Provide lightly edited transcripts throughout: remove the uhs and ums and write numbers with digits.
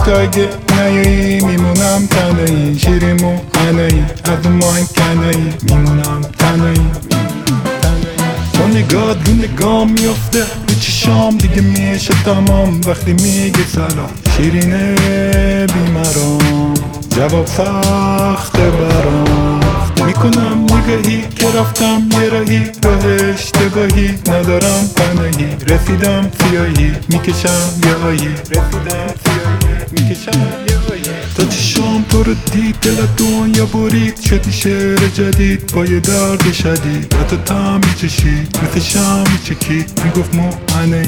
تو اگه نیایی میمونم تنهایی، شیریمو انایی از ماه کنایی، میمونم تنهایی. با نگاه رو نگاه میفته رو چشام، دیگه میشه تمام وقتی میگه سلام. شیرینه بیمرام جواب سخته برام، میکنم نگاهی که رفتم یه راهی، راه اشتباهی ندارم پناهی. رسیدم سیاهی میکشم یه آیی، رسیدم سیاهی میکشم یه آیی. تا چشام تو رو دید دل دنیا برید، شدی شعر جدید با یه درد شدید. و تو تا میچشید مثل شم میچکید، میگفت مو انهی.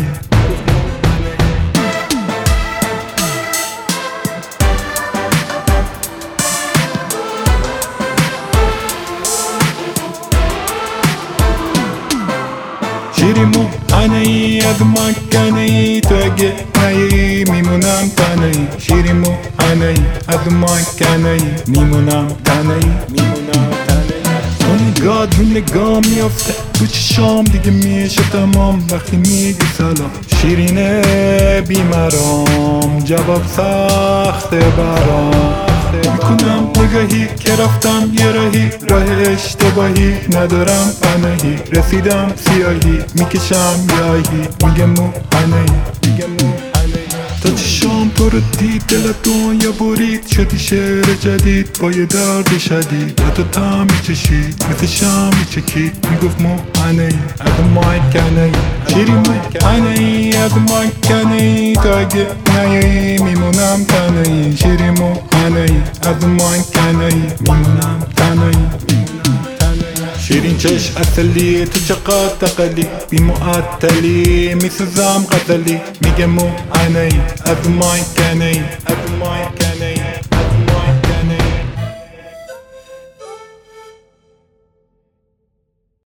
شیریمو انهی از مکنهی، تو اگه نیایی میمونم تنهایی. شیریمو انهی از مکنهی، میمونم تنهایی، میمونم تنهایی. تو نگاه رو نگاه میفته رو چشام، دیگه میشه تمام وقتی میگی سلام. شیرینه بیمرام جواب سخته برام، میکنم نگاهی که رفتم یه راهی، راه اشتباهی ندارم پناهی. رسیدم سیاهی میکشم یاهی، میگه مو انهی، میگه مو انهی. تا چشام تو رو دید دل دنیا برید، شدی شعر جدید با یه درد شدید. و تو تا میچشید مثل شم میچکید، میگفت مو انهی از مکنهی. شیریمو انهی از مکنهی، تو اگه نیایی میمونم تنهایی. شیریمو انهی از مکنهی، میمونم تنهایی. شیرین چش اصلی تو چقدر تقلی، بی معطلی میسوزم غزلی، میگه مو انهی از مکنهی، از مکنهی.